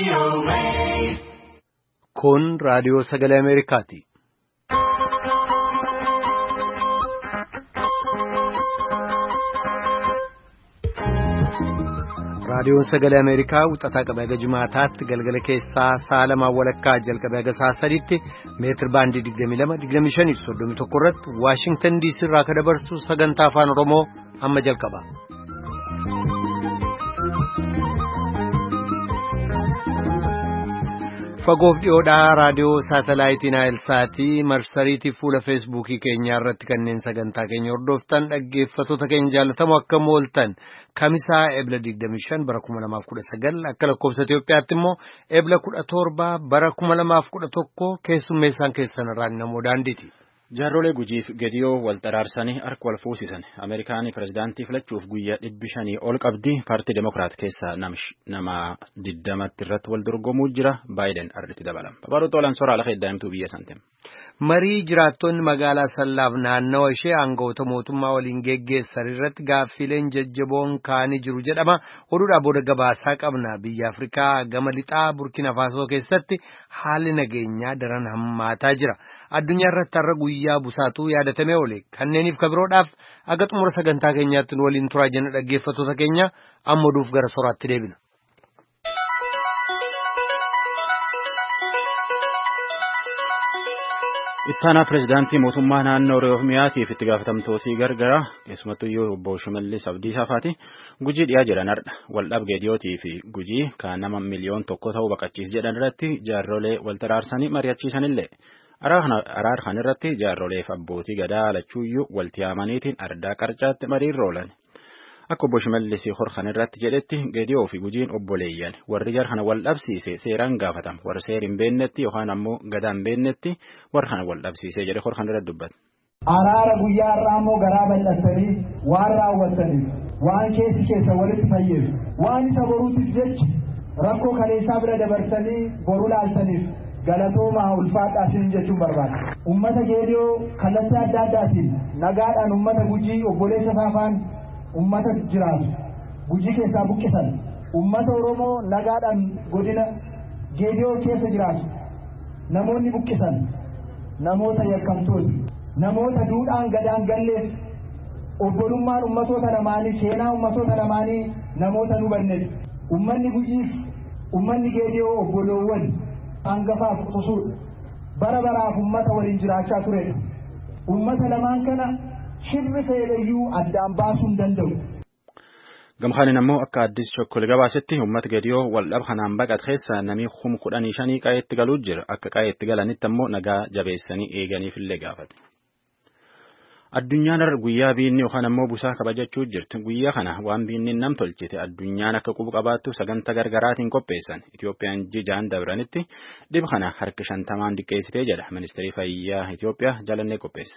Kun raadiyoo sagalee Ameerikaati. Raadiyoon sagalee Ameerikaa wixataa qabee haga Jimaataatti galgala keessaa sa'a lamaan walakkaa jalqabee haga sa'a sadiitti meetir baandii 22-25-31 irratti Waashingtan DC irraa kan dabarsu sagantaa afaan Oromoo amma jalqaba. Fagoof dhiyoodhaa raadiyoo saatalaayitii Naayilsaatii marsariitii fuula feesbuukii keenyaa irratti kanneen sagantaa keenya hordoftan dhaggeeffattoota keenya jaallatamoo akkam ooltan kamisaa ebla 25 bara 2019 akka lakkoofsa Itoophiyaatti immoo ebla 17 bara 2011 keessummeessaan keessan irraan namoo daandiiti. Jaarrolee gujiif gediyoo wal xaraarsanii harka wal fuusisan Ameerikaanii pirezidaantii filachuuf guyyaa 500 ol qabdi paartii Demokiraat keessaa nama 20 irratti wal dorgomuu jira Baayiden arditti dabalama. Babaroota olan soraa lafa eddaa'imtuu biyya santiin. Marii jiraattonni magaalaa Sallaaf naannawa ishee aangawoota mootummaa waliin geggeessan irratti gaaffileen jajjaboon kaanii jiru jedhama. Oduudhaa booda gabaasaa qabna. Biyya Afrikaa gama lixaa Burkina Faasoo keessatti haalli nageenyaa daran hammaataa jira. Addunyaa irratti har'a guyyaa busaatuu yaadatamee oole. Kanneeniif kabiroodhaaf aga xumura sagantaa keenyaatti nu waliin turaa jenna dhaggeeffattoota keenya amma oduuf gara soraatti deebina. Ittaanaa pirezidaantii mootummaa naannoo Oromiyaatiif itti gaafatamtootii gargara keessumattuu obbo Shimallis Abdiisaa faati gujii dhiyaa jedhan har'a waldhaab geediyootii fi gujii kan nama miliyoon 1 ta'uu baqachiis jedhan irratti jaarrolee wal xaraarsanii mari'achiisanillee araar kan irratti jaarroleef abbootii gadaa lachuuyyuu walti yaamaniitiin ardaa qarcaatti mariirra oolan. Akka obbo Shimallis horkan irratti jedhetti geediyoo fi gujiin obboleeyyan warri jar kana wal dhabsiise seeraan gaafatama warri seer hin beennetti yookaan ammoo gadaa hin beennetti warri kana wal dhabsiise jedhe horkan irratti dubbata. Araara guyyaa irraa ammoo garaa bal'attanii waan raawwattaniif waan keessa walitti fayyeef waan isa boruutiif jecha rakkoo kaleessaa bira dabarsanii boru laaltaniif galatoomaa ulfaadhaa siin jechuun barbaada. Uummata geediyoo kallattii adda addaatiin nagaadhaan uummata gujii obboleessa saafaan ummata jiraatu gujii keessaa buqqisan ummata Oromoo nagaadhaan godina geediyoo keessa jiraatu namoonni buqqisan namoota yakkamtooti namoota duudhaan gadaan galleef obbolummaan ummatoota lamaanii seenaa ummatoota lamaanii namoota nu banneef ummanni gujiif ummanni geediyoo obboloowwan hangafaaf qusuudha bara baraaf ummata waliin jiraachaa turedha ummata lamaan kana shirri fayyadayyuu addaan baasuun danda'u. Gamkaanin ammoo akka addis shokkol gabaasetti uummata geediyoo waldhab kanaan baqat keessa namni 15,000 qayeetti galuu jira akka qayeetti galanitti ammoo nagaa jabeessanii eeganiifillee gaafate. Addunyaan guyyaa biinni yookaan ammoo busaa kabajachuu jirti guyyaa kana waan biinni nam tolchite addunyaan akka qubu qabaattu sagantaa gargaraatiin qopheessan Itoophiyaan jijaan dabranitti dhib kana harka 50 diqqeessitee jedha ministeerri fayyaa Itoophiyaa jalannee qopheesse.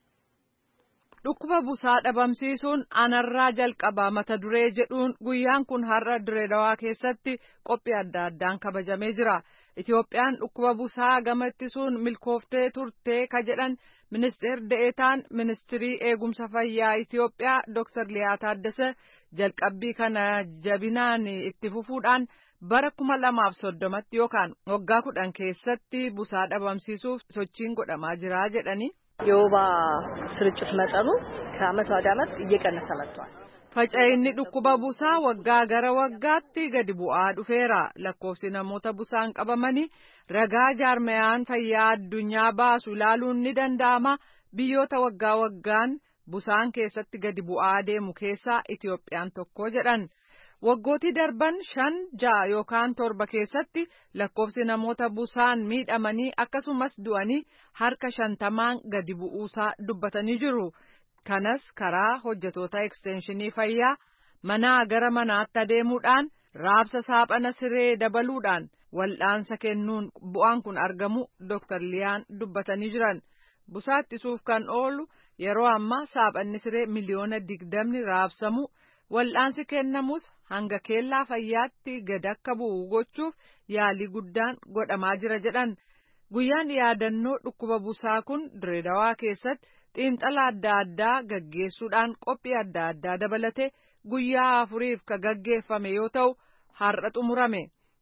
Dhukkuba busaa dhabamsiisuun anarraa jalqabaa mata duree jedhuun guyyaan kun har'a Direedawaa keessatti qophii adda addaan kabajamee jira. Itoophiyaan dhukkuba busaa gama ittisuun milkooftee turtee ka jedhan ministeerri deetaan ministirii eegumsa fayyaa Itoophiyaa Dr. Liyaa Taaddasee jalqabbii kana jabinaan itti fufuudhaan bara 2030tti yookaan waggaa 10 keessatti busaa dhabamsiisuuf sochiin godhamaa jira jedhani. የወባ ስርጭት መጠኑ ከዓመት ወደ ዓመት እየቀነሰ መጥቷል. Faca'inni dhukkuba busaa waggaa gara waggaatti gadi bu'aa dhufeera. Lakkoofsi namoota busaan qabamanii ragaa jaarmayaan fayyaa addunyaa baasu ilaaluun ni danda'ama. Biyyoota waggaa waggaan busaan keessatti gadi bu'aa deemu keessaa Itoophiyaan tokko jedhan. Waggootii darban 5-6 yookaan 7 keessatti lakkoofsi namoota busaan miidhamanii akkasumas du'anii harka 50 gadi bu'uusaa dubbatanii jiru. Kanas karaa hojjetoota ekstenshinii fayyaa manaa gara manaatti adeemuudhaan raabsa saaphana siree dabaluudhaan wal'aansa kennuun bu'aan kun argamu Dr. Liyaan dubbatanii jiran. Busaa ittisuuf kan oolu yeroo ammaa saaphanni siree miliyoona 20 raabsamu. Wal'aansi kennamus hanga keellaa fayyaatti gad akka bu'u gochuuf yaalii guddaan godhamaa jira jedhan. Guyyaan yaadannoo dhukkuba busaa kun Direedawaa keessatti xiinxala adda addaa gaggeessuudhaan qophii adda addaa dabalate guyyaa 4 ka gaggeeffame yoo ta'u har'a xumurame.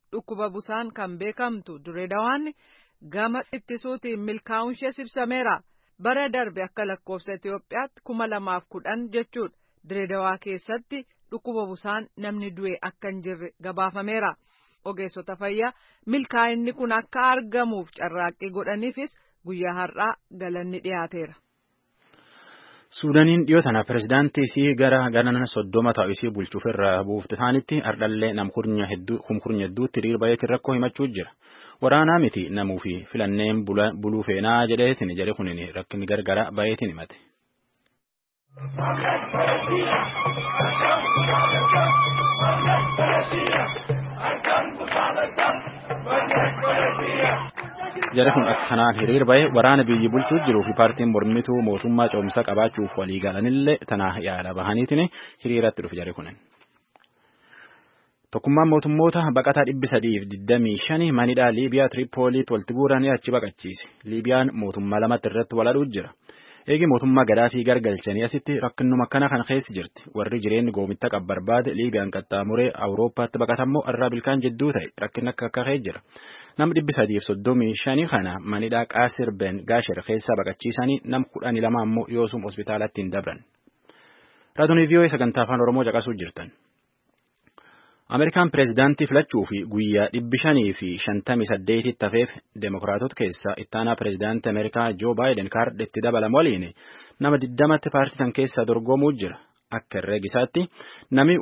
dhukkuba busaan kan beekamtu Direedawaan gama ittisuutiin milkaa'uun ishee ibsameera. Bara darbe akka lakkoofsa Itoophiyaatti 2010 jechuudha. Direedawaa keessatti dhukkuba busaan namni du'e akka hin jirre gabaafameera. Ogeessota fayyaa milkaa'inni kun akka argamuuf carraaqqii godhaniifis guyyaa har'aa galanni dhiyaateera. Suudaaniin dhiyoo tana pirezidaantii isii gara ganana 30 ta'u isii bulchuuf irra buufte taanitti ardhallee namkurnya hedduutti hiriirbayeetiin rakkoo himachuu jira. Waraanaa miti namuu fi filanneen buluu feenaa jedheetiin jedhe kunin rakkinni gargara bayeetiin himate. Jara kun akkanaan hiriir bahe waraana biyyi bulchuu jiruu fi paartiin mormituu mootummaa coomsa qabaachuuf walii galanillee tana yaada bahaniitiin hiriiratti dhufe jara kunin. Tokkummaan mootummoota baqataa 325 manidhaa Liibiyaa Tiripooliitti walitti guuranii achi baqachiise. Liibiyaan mootummaa lamatti irratti waladhuu jira. Eegi mootummaa Gadaafii gargalchanii asitti rakkinnuma akkana kan keessa jirti. Warri jireenyi goomitta qab barbaade Liibiyaan qaxxaamuree Awurooppaatti baqatammoo irraa bilkaan jidduu ta'e rakkinni akka ka'ee jira. Nam 335 kana manidhaa Qaasir Ben Gaasher keessaa baqachiisanii nam 12 ammoo yoosum hospitaalatti hin dabran. Raadiyoo VOA sagantaa afaan Oromoo caqasuu jirtan. Ameerikaan pireezidaantii filachuu fi guyyaa 558 tafeef Demokiraatota keessaa ittaanaa pireezidaantii Ameerikaa Joo Baayiden kaardii itti dabalamu waliin nama 20tti paartisan keessaa dorgomuu jira. Akka herreegisaatti nami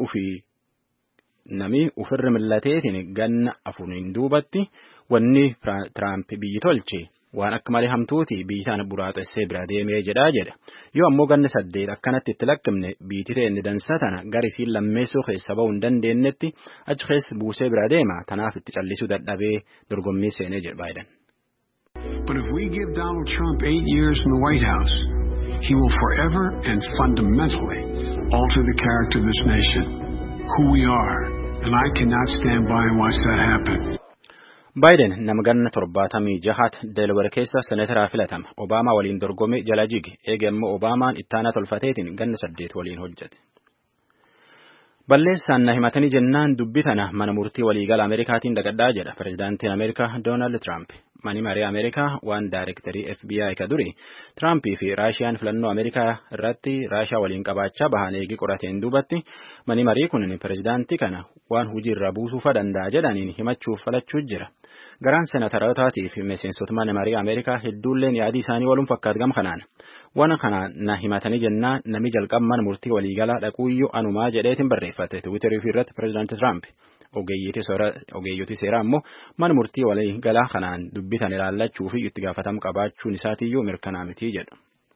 ufirri millateetiin ganna afuriin duubatti wanni Tiraamp biyyi tolche waan akka malee hamtuuti biyyi sana buraaxessee bira deemee jedha. Yoo ammoo ganna 8 akkanatti itti lakkimne biititee inni dansa tana garisiin lammeessuu keessa ba'uu hin dandeenyetti achi keessa buusee bira deema tanaaf itti callisuu dadhabee dorgommii seenee jedha Baayiden. But if we give Donald Trump 8 years in the White House, he will forever and fundamentally alter the character of this nation, who we are, and I cannot stand by and watch that happen. Baayiden nama ganna 76 Delaware keessa seneetaraa filatama. Obaamaa waliin dorgome jala jige. Eegammoo Obaamaan ittaanaa tolfateetiin ganna 8 waliin hojjete. Balleessaan na himatanii jennaan dubbii tana mana murtii waliigala Ameerikaatiin dhaqadhaa jedha pireezidaantiin Ameerikaa Doonaald Tiraamp. Mani maree Ameerikaa waan daayirektarii FBI ka duri Tiraampii fi Raashiyaan filannoo Ameerikaa irratti Raashiyaa waliin qabaachaa bahan eegi qorateen duubatti mani marii kun pireezidaantii kana waan hojiirra buusuufa danda'a jedhaniin himachuuf falachuu jira. Garaan senatarootaatiif miseensota mana marii Ameerikaa hedduulleen yaadii isaanii waluun fakkaatu gam kanaan. Waan kana na himatanii jennaan nami jalqabman murtii waliigalaa dhaquuyyuu anumaa jedheetiin barreeffate Tiwiiterii fi irratti pireezidaantii Tiraamp. Ogeeyyotii seeraa ammoo mana murtii waliigalaa kanaan dubbitan ilaallachuu fi itti gaafatamu qabaachuun isaatiiyyuu mirkanaa mitii jedhu.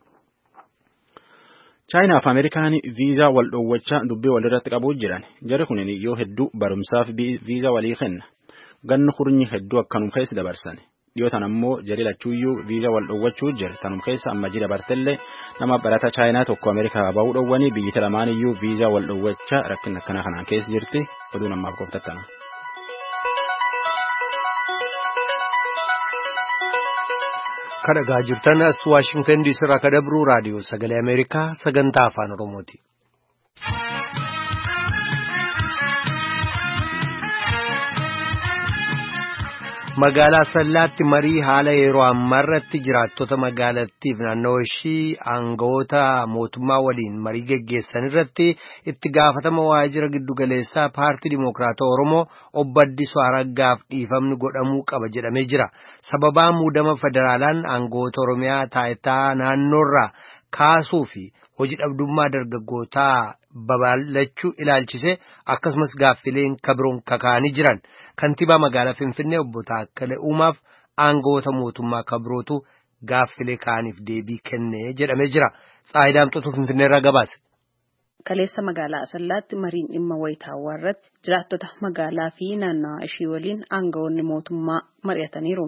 Chaayinaa fi Ameerikaan viizaa wal dhoowwachaa dubbii walirratti qabuu jiran. Jarri kun yoo hedduu barumsaaf viizaa walii kenna. Ganna kurnyi hedduu akkanum keessa dabarsan. Dhiyootan ammoo jari lachuuyyuu viizaa wal dhoowwachuu jira. Tanum keessa amma jira bartellee nama barata Chaayinaa tokko Ameerikaa ba'uu dhoowwanii biyyi lamaaniyyuu viizaa wal dhoowwachaa rakkina akkana kanaan keessa jirti. Oduun ammaaf qoftattana. Kadhagaa jirtan as Waashingtan DC irraa kadabru raadiyoo sagalee Ameerikaa sagantaa afaan Oromooti. Magaalaa Sallaatti marii haala yeroo ammarratti jiraattota magaalattiif naannoo ishii aangawoota mootummaa waliin marii geggeessan irratti itti gaafatama waajjira giddugaleessaa paartii Dimookiraatawaa Oromoo obbo Addisuu Araggaaf dhiifamni godhamuu qaba jedhamee jira. Sababaa muudama federaalaan aangawoota Oromiyaa taayitaa naannoorraa kaasuu fi hojii dhabdummaa dargaggootaa babal'achuu ilaalchise akkasumas gaaffileen kabiroon kakaanii jiran. Kantiibaa magaalaa Finfinnee obbo Taakkalee Uumaaf aangawoota mootummaa kabirootu gaaffilee kaaniif deebii kennee jedhamee jira. Tsaayidaamtotu Finfinnee irraa gabaase. Kaleessa magaalaa Asallaatti mariin dhimma wayitaawwaa irratti jiraattota magaalaa fi naannawaa ishii waliin aangawoonni mootummaa mari'ataniiru.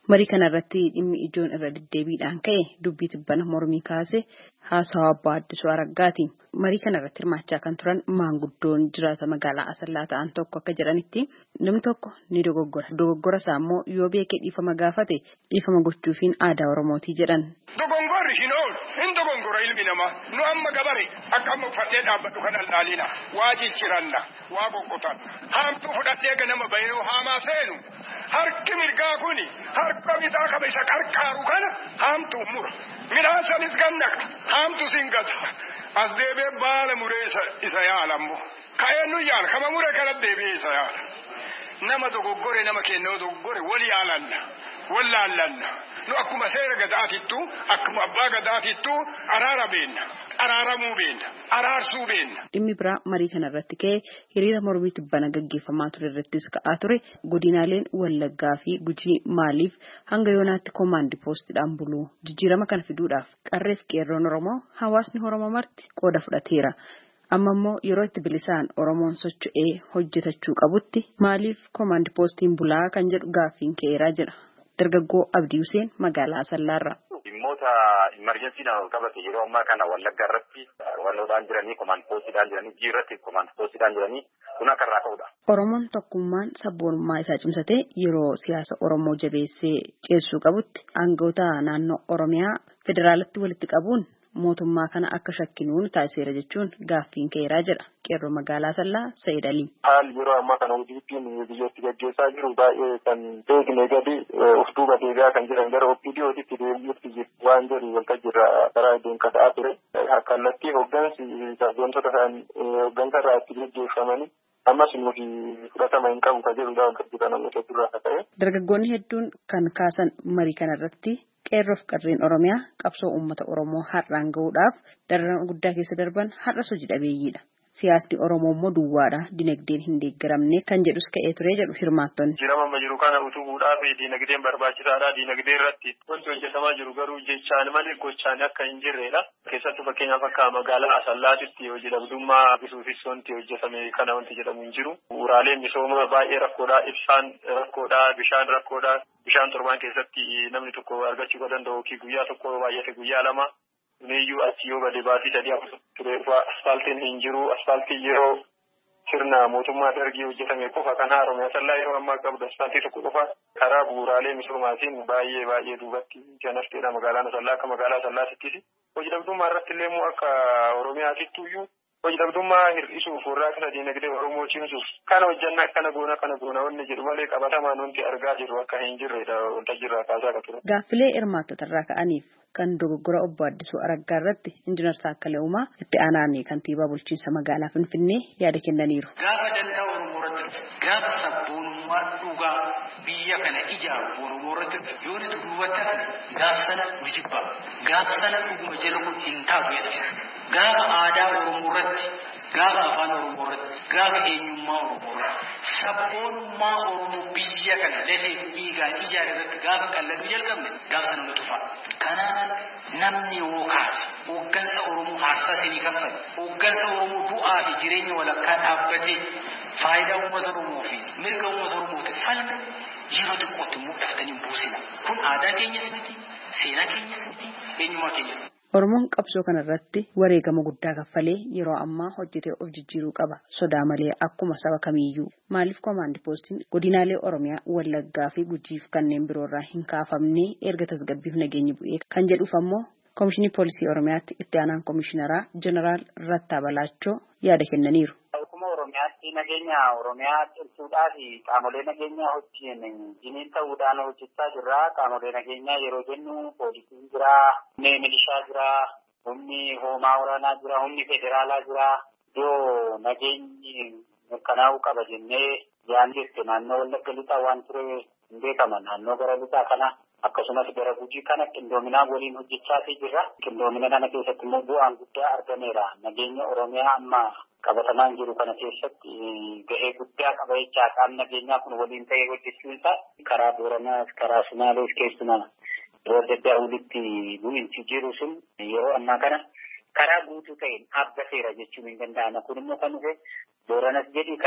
Marii kanarratti dhimmi ijoon irra deddeebiidhaan ka'e dubbii tibbana mormii kaase haasawaa Obbo Addisuu Araggaati. Marii kanarratti hirmaachaa kan turan maanguddoon jiraata magaalaa Asallaa ta'an tokko akka jedhanitti namni tokko ni dogoggora. Dogoggora isaa immoo yoo beekee dhiifama gaafate dhiifama gochuufiin aadaa Oromootii jedhan. Dogongorri hin oolu. Hin dogongora ilmi namaa. Nu amma gabare akka amma uffatee dhaabbadhu kan dhaalina. Waa jijjiiranna. Waa qoqqotan. Haamtuu fudhatee ganama bahee haamaa seenu. Harki mirgaa kuni harka bitaa qaba isa qarqaaru kana haamtuu mura. Midhaan sanis gannaqa. Haamtu singata. As deebee baala muree isa yaalammoo. Ka'ee nu yaala. Kama muree kana deebi'ee isa yaala. Nama dogoggore nama kennoo dogoggore wal yaalanna. Wal laallanna. Nu akkuma seera gadaatittu akkuma abbaa gadaatittu araara beenna. Araaramuu beenna. Araarsuu beenna. Dhimmi biraa marii kanarratti ka'ee hiriira mormii tibbana gaggeeffamaa ture irrattis ka'aa ture godinaaleen Wallaggaa fi Gujii maaliif hanga yoonaatti koomaandii poostiidhaan buluu jijjiirama kana fiduudhaaf qarreef qeerroon Oromoo hawaasni Oromoo marti qooda fudhateera. Amma immoo yeroo itti bilisaan Oromoon socho'ee hojjetachuu qabutti maaliif koomaandii poostiin bulaa kan jedhu gaaffiin ka'eeraa jedha. Dargaggoo Abdii Huseen magaalaa Asallaarraa. Dhimmoota imerjensiidhaan qabate yeroo ammaa kana Wallaggaa irratti walloodhaan jiranii koomaandii poostiidhaan jiranii Gujii irratti koomaandii poostiidhaan jiranii kun akka irraa ka'udha. Oromoon tokkummaan sabboonummaa isaa cimsatee yeroo siyaasa Oromoo jabeessee ceessuu qabutti aangawoota naannoo Oromiyaa federaalatti walitti qabuun mootummaa kana akka shakkinuun taasiseera jechuun gaaffiin ka'eeraa jedha qeerroo magaalaa Asallaa Sayyid Alii. Haal yeroo ammaa kana ODP'n biyyatti gaggeessaa jiru baay'ee kan beekne gadi of duuba deebi'aa kan jiran gara OPDO'tti deebi'uutti jiru waan jedhu waltajjiirra karaa deemka ta'aa ture. Kallattii hooggansi wantoota ta'an hooggansa irraa itti gaggeeffamanii ammas nuti fudhatama hin qabu kan jedhudha waltajjiirra namoota durraa akka ta'e. Dargaggoonni hedduun kan kaasan marii kanarratti qeerroof qarreen Oromiyaa qabsoo uummata Oromoo har'aan gahuudhaaf dararama guddaa keessa darban har'as hojii dhabeeyyiidha. Siyaasni Oromoo immoo duwwaadha. Dinagdeen hin deeggaramne kan jedhus ka'ee ture jedhu hirmaattonni. Jirama jiru kana utubuudhaaf dinagdeen barbaachisaadha. Dinagdee irratti wanti hojjetamaa jiru garuu jechaan malee gochaan akka hin jirredha. Keessattuu fakkeenyaaf akka magaalaa Asallaatitti hojii dhabdummaa bisuufis wanti hojjetame kana wanti jedhamu hin jiru. Bu'uuraaleen misoomaa baay'ee rakkoodha. Ibsaan rakkoodha. Bishaan rakkoodha. Bishaan torbaan keessatti namni tokko argachuu kan danda'u guyyaa tokko baay'ate guyyaa lama. Neeyyuu achi yoo gadi baasii sadii afur ture asfaaltiin hin jiru. Asfaaltii yeroo sirna mootummaa dargii hojjetame qofa kana Oromiyaa Asallaa yeroo ammaa qabdu asfaaltii tokko qofa karaa bu'uuraalee misoomaatiin baay'ee duubatti kan hafteedha magaalaan Asallaa akka magaalaa Asallaatittis. Hojii dhabdummaa irratti illee immoo akka Oromiyaatitti iyyuu hojii dhabdummaa hir'isuuf warraaqsa dinagdee Oromoo cimsuuf kana hojjannaa kana goona wanni jedhu malee qabatamaan wanti argaa jirru akka hin jirredha waltajjiirraa kaasaa akka ture. Gaaffilee hirmaattota irraa ka'aniif kan dogoggora Obbo Addisuu Araggaa irratti Injiinar Taakkalee Uumaa itti aanaan kantiibaa bulchiinsa magaalaa Finfinnee yaada kennaniiru. Gaafa danda'a Oromoo irratti gaafa sabboonummaa dhugaa biyya kana ijaaru Oromoo irratti yoo nuti duubatti gaaf sana nu jibba gaaf sana dhuguma jala kun hin taa'u jedha. Gaafa aadaa Oromoo irratti gaafa afaan Oromoo irratti gaafa eenyummaa Oromoo irratti sabboonummaa Oromoo biyya kana lafee dhiigaan ijaare irratti gaafa qalladuu jalqabne gaafa sana nu tufa. Kanaan namni yoo kaase hooggansa Oromoo haasasanii kaffale hooggansa Oromoo du'aa fi jireenya walakkaa dhaabbatee faayidaa uummata Oromoo fi mirga uummata Oromootiif falme yeroo xiqqootti mul'aftanii buusina. Kun aadaa keenyas miti, seenaa keenyas miti, eenyummaa keenyas miti. Oromoon qabsoo kanarratti wareegama guddaa kaffalee yeroo ammaa hojjetee of jijjiiruu qaba. Sodaa malee akkuma saba kamiiyyuu. Maaliif koomaandii poostiin godinaalee Oromiyaa Wallaggaa fi Gujiif kanneen biroorraa hin kaafamne erga tasgabbiif nageenyi bu'ee kan jedhuuf ammoo Koomishinii Poolisii Oromiyaatti itti aanaan Koomishineraa Jeneraal Rattaa Balaachoo yaada kennaniiru. Oromiyaatti nageenya Oromiyaa cimsuudhaa fi qaamolee nageenyaa wajjin ta'uudhaan hojjechaa jirra. Qaamolee nageenyaa yeroo jennu poolisiin jira, humni milishaa jira, humni hoomaa waraanaa jira, humni federaalaa jira. Iddoo nageenyi mirkanaa'uu qaba jennee yaandeesse naannoo Wallagga lixaa waan ture hin beekama. Naannoo gara lixaa kana akkasumas gara Gujii kana qindoominaa waliin hojjechaatii jirra. Qindoomina kana keessatti immoo bu'aan guddaa argameera. Nageenya Oromiyaa amma qabatamaan jiru kana keessatti gahee guddaa qaba jechaa qaamni nageenyaa kun waliin ta'ee hojjechuun isaa karaa Booranaas karaa Sumaalees keessumaa yeroo adda addaa walitti bu'iinsi jiru sun yeroo ammaa kana karaa guutuu ta'een dhaabbateera jechuun hin danda'ama. Kun immoo kan dhufe Booranas jedhi karaa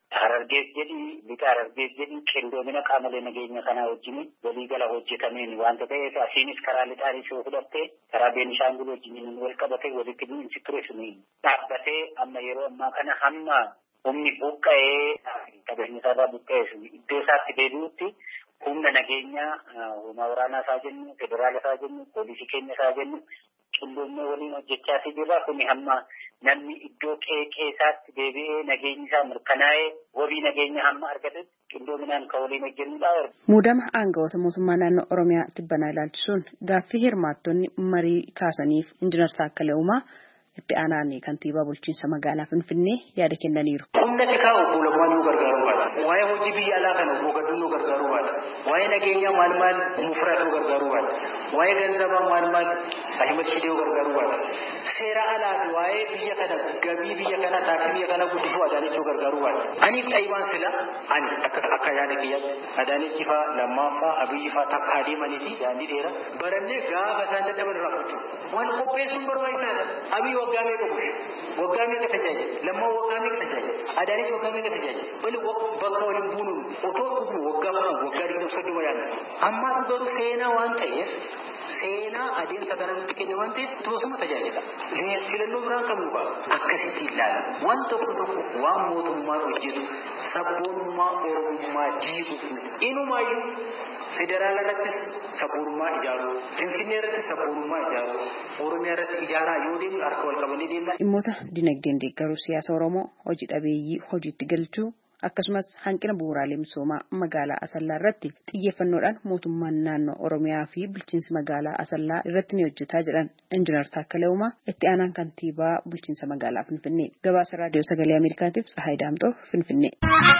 Harargees jedhi lixa Harargees jedhi qindoomina qaamolee nageenya kanaa wajjin waliigala hojjetameen wanta ta'eef asiinis karaa lixaanis yoo fudhatte karaa Beenishaangul wajjin wal qabatee walitti bu'iinsi ture suni dhaabbatee amma yeroo ammaa kana hamma humni buqqa'ee qabeenya isaarraa buqqa'ee sun iddoo isaatti deebi'utti humna nageenyaa humna waraanaa isaa jennu federaala isaa jennu poolisii keenya isaa jennu qindoomina waliin hojjechaa jirra kuni hamma namni iddoo qeeqeessaatti deebi'ee nageenyi isaa mirkanaa'ee wabii nageenya hamma argatetti qindoominaan kan waliin hojjennudha. Muudama aangawoota mootummaa naannoo Oromiyaa tibbanaa ilaalchisuun gaaffii hirmaattonni marii kaasaniif Injiinar Taakkalee Uumaa itti aanaan kantiibaa bulchiinsa magaalaa Finfinnee yaada kennaniiru. Humna xiqqaa obbo Lammaan nu gargaaruu baata. Waa'ee hojii biyya alaa kana obbo Gadduu nu gargaaruu baata. Waa'ee nageenyaa maal mufraat nu gargaaruu baata. Waa'ee ganzabaa maal Ahimad Shidee gargaaruu baata. Seera alaa fi waa'ee biyya kana gabii biyya kana taaksii biyya kana guddisuu Adaanechuu gargaaruu baata. Aniif Xaayibaan sila ani akka yaada kiyyaatti Adaanechi faa Lammaffaa Abiyyi faa takka adeemaniiti daandii dheeraa barannee gaafa isaan dadhaban irraa fudhachuu. Waan qopheessuun barbaachisaadha. Abiyyi waggaa meeqa bulchu? Waggaa meeqa tajaajila? Lammaa waggaa meeqa tajaajila? Adaanechi waggaa meeqa tajaajila? Bali bakka waliin buunuun otoo dhugnu waggaa 20 yaadna. Amma garuu seenaa waan ta'eef seenaa adeemsa kanatti keenya waan ta'eef tosuma tajaajila. Filannoo biraan qabnu qaba. Akkasitti ilaala. Waan tokko waan mootummaan hojjetu sabboonummaa Oromummaa diiguuf inumaayyuu federaala irrattis sabboonummaa ijaaruu, Finfinnee irrattis sabboonummaa ijaaruu, Oromiyaa irratti ijaaraa yoo deemnu harka wal qabannee deemna. Dhimmoota dinagdeen deeggaruu siyaasa Oromoo hojii dhabeeyyii hojiitti galchuu akkasumas hanqina bu'uuraalee misoomaa magaalaa Asallaa irratti xiyyeeffannoodhaan mootummaan naannoo Oromiyaa fi bulchiinsi magaalaa Asallaa irratti ni hojjetaa jedhan Injiinar Taakkalee Uumaa itti aanaan kantiibaa bulchiinsa magaalaa Finfinnee. Gabaasa raadiyoo sagalee Ameerikaatiif Tsahaay Daamxoo Finfinnee.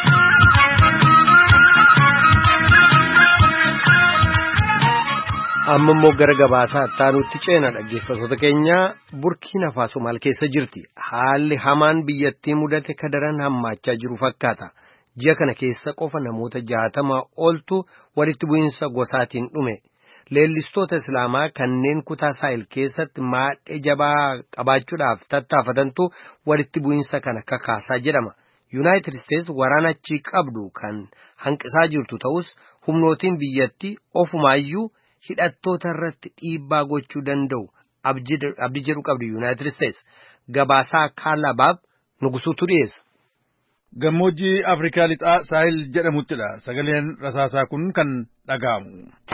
Amma immoo gara gabaasaa ittaanutti ceena dhaggeeffattoota keenya Burkiina Faaso maal keessa jirti? Haalli hamaan biyyattii mudate kadaran hammaachaa jiru fakkaata. Ji'a kana keessa qofa namoota 60 oltu walitti bu'iinsa gosaatiin dhume. Leellistoota Islaamaa kanneen kutaa Saahil keessatti maadhee jabaa qabaachuudhaaf tattaafatantu walitti bu'iinsa kana kakaasaa jedhama. Yuunaayitid Isteets waraana achii qabdu kan hanqisaa jirtu ta'us humnootiin biyyattii ofumaayyuu hidhattoota irratti dhiibbaa gochuu danda'u abdii jedhu qabdi Yuunaayitid Isteets. Gabaasaa Kaalabaab Nugusuutu dhiyeessa. Gammoojjii Afrikaa lixaa Saahil jedhamuttidha. Sagaleen rasaasaa kun kan dhaga'amu.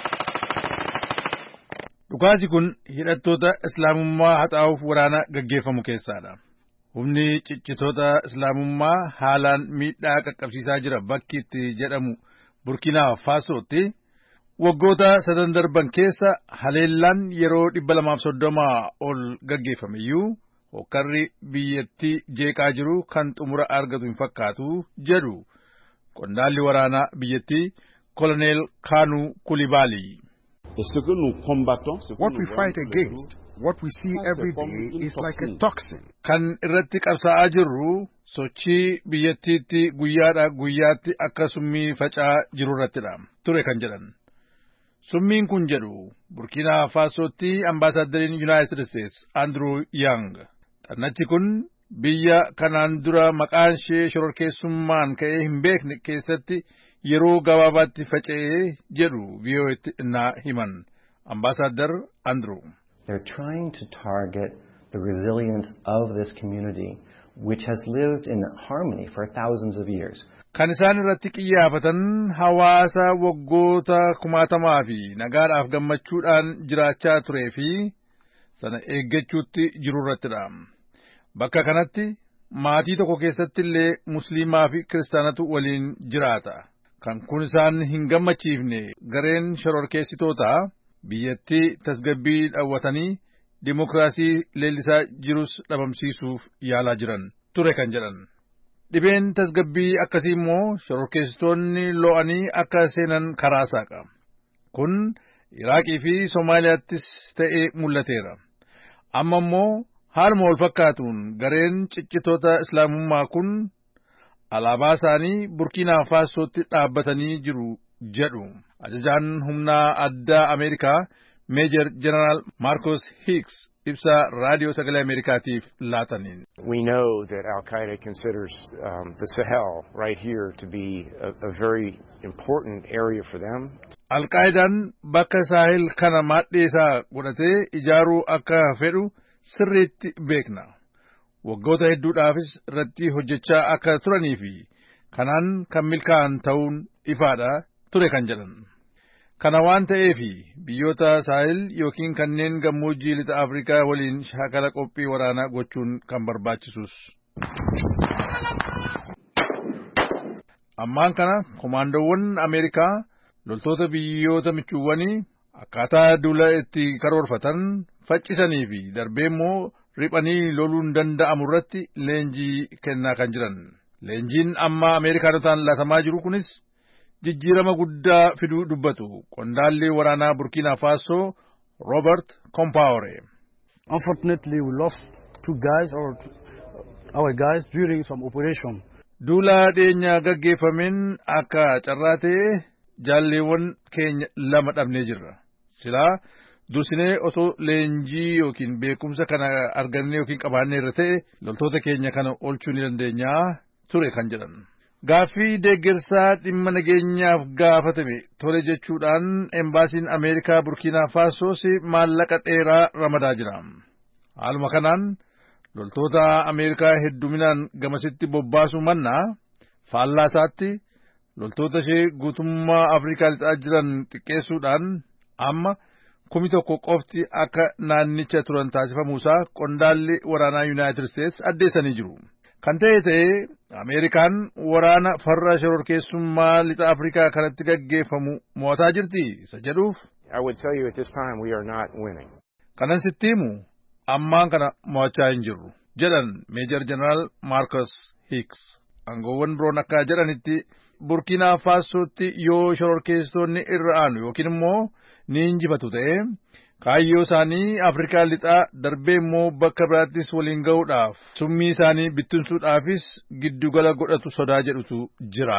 Dhukaasi kun hidhattoota Islaamummaa haxaa'uuf waraana gaggeeffamu keessaadha. Humni ciccitoota Islaamummaa haalaan miidhaa qaqqabsiisaa jira bakki itti jedhamu Burkiinaa Faasootti. Waggoota 3 darban keessa haleellaan yeroo 230 ol gaggeeffameyyuu hokkarri biyyattii jeeqaa jiru kan xumura argatu hin fakkaatu jedhu qondaalli waraanaa biyyattii Koloneel Kaanuu Kulibaalii. What we fight against, what we see every day is like a toxin. Kan irratti qabsaa'aa jirru sochii biyyattiitti guyyaadhaa guyyaatti akka summii faca'aa jiru irrattidha ture kan jedhan. Summiin kun jedhu Burkiinaa Faasootti ambaasaaddariin Yuunaayitid Isteets Andrew Yang. Xannachi kun biyya kanaan dura maqaan ishee shororkeessummaan ka'ee hin beekne keessatti yeroo gabaabaatti faca'ee jedhu VOA'tti innaa himan. Ambaasaadar Andrew. They're trying to target the resilience of this community which has lived in harmony for thousands of years. Kan isaan irratti qiyyaafatan hawaasa waggoota 1000 fi nagaadhaaf gammachuudhaan jiraachaa turee fi sana eeggachuutti jiru irrattidha. Bakka kanatti maatii tokko keessatti illee Musliimaa fi Kiristaanatu waliin jiraata. Kan kun isaan hin gammachiifne gareen shororkeessitootaa biyyattii tasgabbii dhawwatanii dimokiraasii leellisaa jirus dhabamsiisuuf yaalaa jiran ture kan jedhan. Dhibeen tasgabbii akkasii immoo shororkeessitoonni lo'anii akka seenan karaa saaqa. Kun Iraaqii fi Somaaliyaattis ta'ee mul'ateera. Amma immoo haaluma wal fakkaatuun gareen ciccitoota Islaamummaa kun alaabaa isaanii Burkiinaa Faasootti dhaabbatanii jiru jedhu. Ajajaan humnaa addaa Ameerikaa Meejar Jeneraal Marcos Hicks ibsa raadiyoo sagalee Ameerikaatiif laataniin. We know that Al-Qaeda considers the Sahel right here to be a very important area for them. Al-Qaedaan bakka Saahil kana maadheesaa godhatee ijaaruu akka fedhu sirriitti beekna. Waggoota hedduudhaafis irratti hojjechaa akka turanii fi kanaan kan milkaa'an ta'uun ifaadha ture kan jedhan. Kana waan ta'eefi biyyoota Saahil yookiin kanneen gammoojjii lixa Afrikaa waliin shaakala qophii waraanaa gochuun kan barbaachisus. Ammaan kana komaandoowwan Ameerikaa loltoota biyyoota michuuwwanii akkaataa duula itti karoorfatan faccisanii fi darbee immoo riphanii loluun danda'amu irratti leenjii kennaa kan jiran. Leenjiin amma Ameerikaanotaan laatamaa jiru kunis jijjiirama guddaa fiduu dubbatu qondaalli waraanaa Burkina Faso Robert Compaoré. Unfortunately, we lost our guys during some operation. Duula dhiyeenya gaggeeffameen akka carraa ta'e jaalleewwan keenya lama dhabnee jirra. Silaa dursinee osoo leenjii yookiin beekumsa kana argannee yookiin qabaannee irra ta'e loltoota keenya kana oolchuu ni dandeenyaa ture kan jedhan. Gaaffii deeggarsaa dhimma nageenyaaf gaafatame tole jechuudhaan embaasiin Ameerikaa Burkina Fasoos maallaqa dheeraa ramadaa jira. Haaluma kanaan loltoota Ameerikaa hedduminaan gamasitti bobbaasuu mannaa faallaa isaatti loltoota ishee guutummaa Afrikaa lixaa jiran xiqqeessuudhaan amma 1,000 qofti akka naannicha turan taasifamuusaa qondaalli waraanaa Yuunaayitid Isteets addeessanii jiru. Kan ta'e Ameerikaan waraana farra shororkeessummaa lixa Afrikaa kanatti gaggeeffamu mo'ataa jirti isa jedhuuf. I would tell you at this time we are not winning. Kanan sitti himu ammaan kana mo'achaa hin jirru jedhan Meejor Jeneraal Marcus Hicks. Aangoowwan biroon akka jedhanitti Burkina Fasootti yoo shororkeessonni irra aanu yookiin immoo ni injifatu ta'e kaayyoo isaanii Afrikaa lixaa darbee immoo bakka biraattis waliin ga'uudhaaf summii isaanii bittinsuudhaafis giddugala godhatu sodaa jedhutu jira.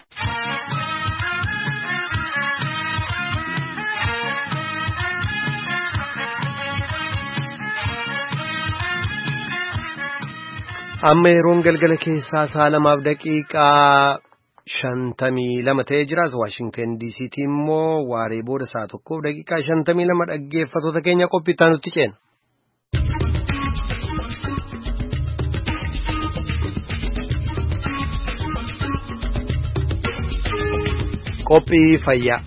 Amma yeroon galgala keessaa 2:52 ta'ee jira. Waashingtan DC'tti immoo waaree booda 1:52 dhaggeeffattoota keenya qophiitti nutti ceena. Qophii fayyaa.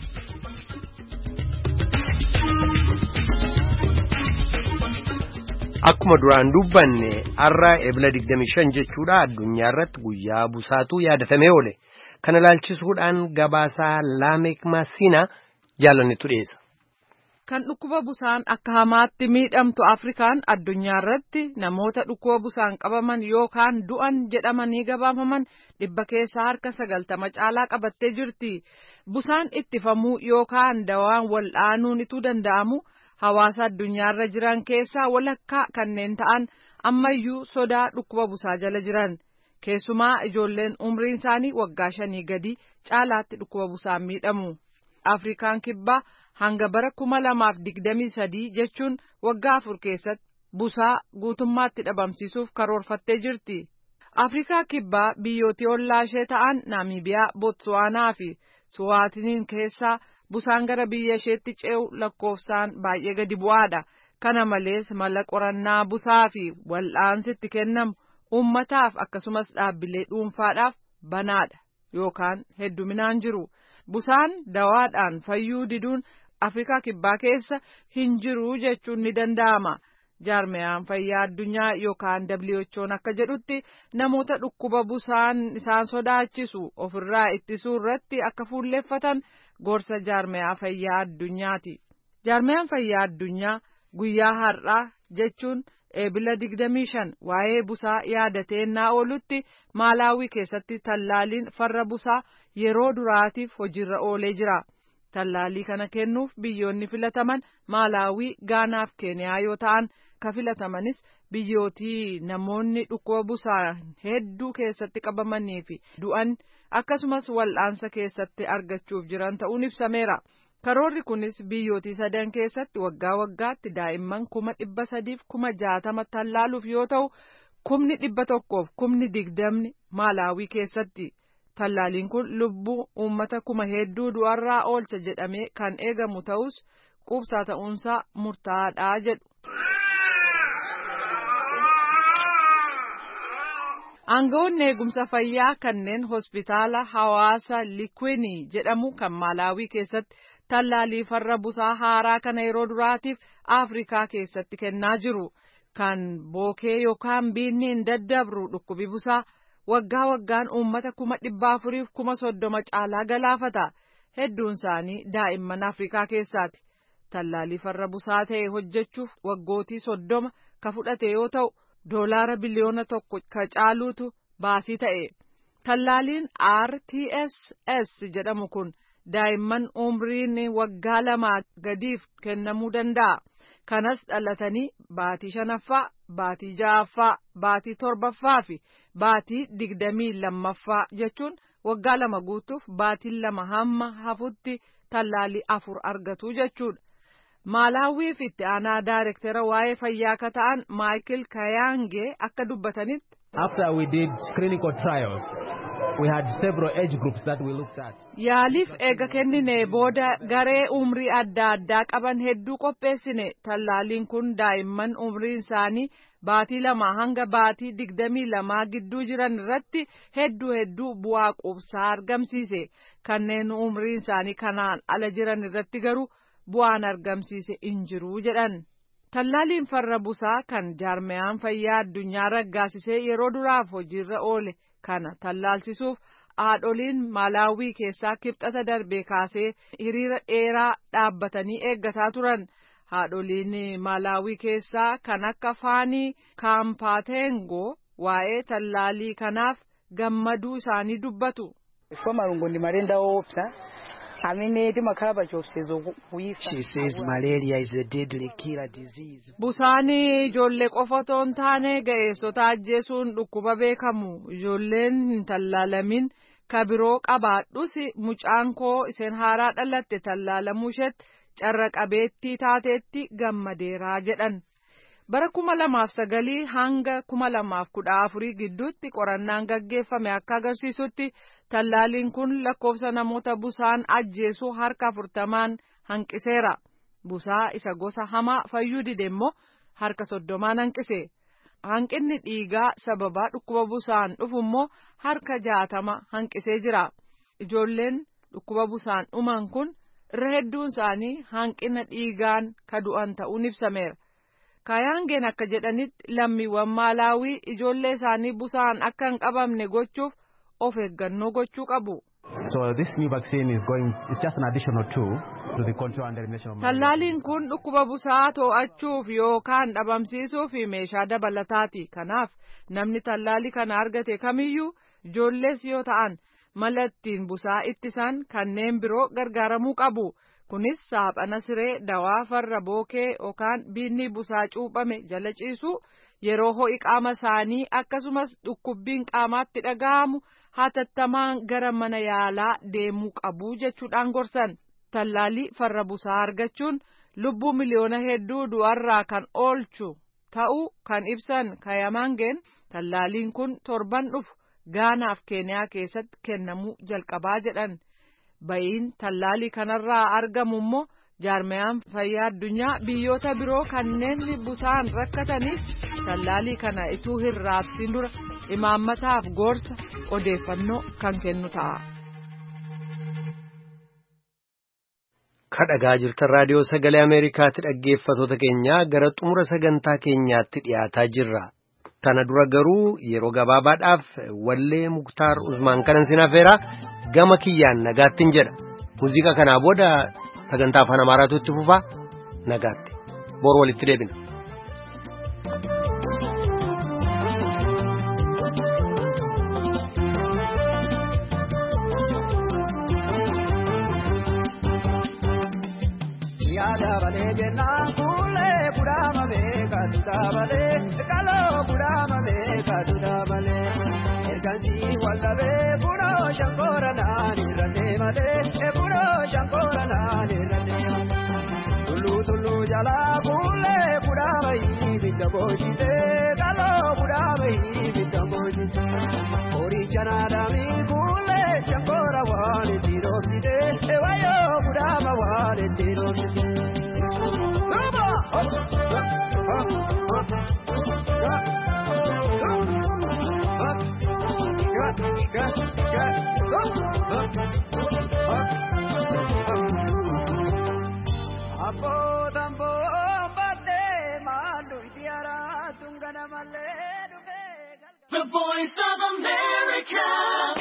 Akkuma duraan dubbanne har'a ebla 25 jechuudha addunyaa irratti guyyaa busaatu yaadatamee oole. Kana ilaalchisuudhaan gabaasaa Laamek Maasiinaa jaalannetu dhiyeessa. Kan dhukkuba busaan akka hamaatti miidhamtu Afrikaan addunyaa irratti namoota dhukkuba busaan qabaman yookaan du'an jedhamanii gabaafaman 100 keessaa harka 90 caalaa qabattee jirti. Busaan ittifamuu yookaan dawaan wal'aanuun ituu danda'amu hawaasa addunyaarra jiran keessaa walakkaa kanneen ta'an ammayyuu sodaa dhukkuba busaa jala jiran. Keessumaa ijoolleen umriin isaanii waggaa 5 gadi caalaatti dhukkuba busaan miidhamu. Afrikaan kibbaa hanga bara 2023 jechuun waggaa 4 keessatti busaa guutummaatti dhabamsiisuuf karoorfattee jirti. Afrikaa kibbaa biyyooti ollaa ishee ta'an Naamiibiyaa, Bootsuwaanaa fi Suwaatiniin keessaa busaan gara biyya isheetti ce'u lakkoofsaan baay'ee gadi bu'aadha. Kana malees mala qorannaa busaa fi wal'aansi itti kennamu ummataaf akkasumas dhaabbilee dhuunfaadhaaf banaadha yookaan hedduminaan jiru. Busaan dawaadhaan fayyuu diduun Afrikaa kibbaa keessa hin jiru jechuun ni danda'ama. Jaarmiyaan fayyaa addunyaa yookaan WHO'n akka jedhutti namoota dhukkuba busaan isaan sodaachisu ofirraa ittisuu irratti akka fuulleeffatan gorsa jaarmiyaa fayyaa addunyaati. Jaarmiyaan fayyaa addunyaa guyyaa har'aa jechuun Ebila 25 waa'ee busaa yaadatee naa oolutti Maalaawii keessatti tallaaliin farra busaa yeroo duraatiif hojiirra oolee jira. Tallaalii kana kennuuf biyyoonni filataman Maalaawii, Gaanaa fi Keeniyaa yoo ta'an ka filatamanis biyyootii namoonni dhukkuba busaa hedduu keessatti qabamanii fi du'an akkasumas wal'aansa keessatti argachuuf jiran ta'uun ibsameera. Karoorri kunis biyyoota sadan keessatti waggaa waggaatti daa'imman 360,060 tallaaluuf yoo ta'u 100,000 Maalaawii keessatti. Tallaaliin kun lubbuu uummata 1,000 du'arraa oolcha jedhamee kan eegamu ta'us quubsaa ta'uunsaa murtaa'aadha jedhu. Aangawoonni eegumsa fayyaa kanneen hospitaala hawaasa Likwini jedhamu kan Maalaawii keessatti tallaalii farra busaa haaraa kana yeroo duraatiif Afrikaa keessatti kennaa jiru. Kan bookee yookaan biinni hin daddabru dhukkubi busaa waggaa waggaan uummata 430,000 caalaa galaafata. Hedduun isaanii daa'imman Afrikaa keessaati. Tallaalii farra busaa ta'e hojjechuuf waggootii 30 ka fudhate yoo ta'u $1 biliyoona ka caaluutu baasii ta'e. Tallaaliin RTSS jedhamu kun daa'imman umriin waggaa 2 gadiif kennamuu danda'a. Kanas dhalatanii baatii 5ffaa, baatii 6ffaa, baatii 7ffaa fi baatii 22ffaa jechuun waggaa 2 guutuuf baatii 2 hamma hafutti tallaalii 4 argatu jechuudha. Maalaawii fi itti aanaa daayirektara waa'ee fayyaa ka ta'an Michael Kayange akka dubbatanitti. After we did clinical trials, we had several age groups that we looked at. Yaaliif eega kennine booda garee umrii adda addaa qaban hedduu qopheessine. Tallaaliin kun daa'imman umriin isaanii baatii 2 hanga baatii 22 gidduu jiran irratti hedduu bu'aa quubsaa argamsiise. Kanneen umriin isaanii kanaan ala jiran irratti garuu bu'aan argamsiise hin jiru jedhan. Tallaaliin farra busaa kan jaarmayaan fayyaa addunyaa raggaasisee yeroo duraaf hojiirra oole kana tallaalchisuuf haadholiin Maalaawii keessaa kibxata darbee kaasee hiriira dheeraa dhaabbatanii eeggataa turan. Haadholiin Maalaawii keessaa kan akka Faanii Kaampaateengoo waa'ee tallaalii kanaaf gammaduu isaanii dubbatu. She says malaria is a deadly killer disease. Busaanii ijoollee qofa otoo hin taane ga'eessota ajjeesuun dhukkuba beekamu. Ijoolleen hin tallaalamin ka biroo qabaadhus mucaan koo isheen haaraa dhalatte tallaalamuu isheetti carra qabeettii taateetti gammadeeraa jedhan. Bara 2009 hanga 2014 gidduutti qorannaan gaggeeffame akka agarsiisutti tallaaliin kun lakkoofsa namoota busaan ajjeesuu harka 40 hanqiseera. Busaa isa gosa hamaa fayyuu dide immoo harka 30 hanqise. Hanqinni dhiigaa sababa dhukkuba busaan dhufu immoo harka 60 hanqisee jira. Ijoolleen dhukkuba busaan dhuman kun irra hedduun isaanii hanqina dhiigaan ka du'an ta'uun ibsameera. Kayangeen akka jedhanitti lammiiwwan Maalaawii ijoollee isaanii busaan akka hin qabamne gochuuf of eeggannoo gochuu qabu. So this new vaccine is just an additional tool to the control and elimination of. Tallaaliin kun dhukkuba busaa to'achuuf yookaan dhabamsiisuuf meeshaa dabalataati. Kanaaf namni tallaalii kana argate kamiyyuu ijoollees yoo ta'an malattiin busaa ittisan kanneen biroo gargaaramuu qabu. Kunis saaphana siree dawaa farra bookee yookaan biinni busaa cuuphame jala ciisu yeroo ho'i qaama isaanii akkasumas dhukkubbiin qaamaatti dhaga'amu hatattamaan gara mana yaalaa deemuu qabu jechuudhaan gorsan. Tallaalii farra busaa argachuun lubbuu miliyoona hedduu du'arraa kan oolchu ta'uu kan ibsan Kayamangeen tallaaliin kun torban dhufu Gaanaaf Keeniyaa keessatti kennamuu jalqabaa jedhan. Ba'iin tallaalii kanarraa argamu immoo jaarmayaan fayyaa addunyaa biyyoota biroo kanneen busaan rakkataniif tallaalii kana ituu hin raabsiin dura imaammataaf gorsa odeeffannoo kan kennu ta'a. Kadhagaa jirtan raadiyoo sagalee Ameerikaatti dhaggeeffatoota keenya gara xumura sagantaa keenyaatti dhiyaataa jirra. Tana dura garuu yeroo gabaabaadhaaf wallee Muktaar Usmaan kanan sin affeera gama kiyyaan nagaattiin jedha. Muuziqaa kanaa booda sagantaa afaan Amaaraatu itti fufa nagaatti. Boru walitti deebina. Shankora nani rande male, e puro shankora nani rande. jala bule budabai bidabojite galo budabai bidabojite ori janada mi bule chakora wale diroside ewayo budaba wale diroside The Voice of America.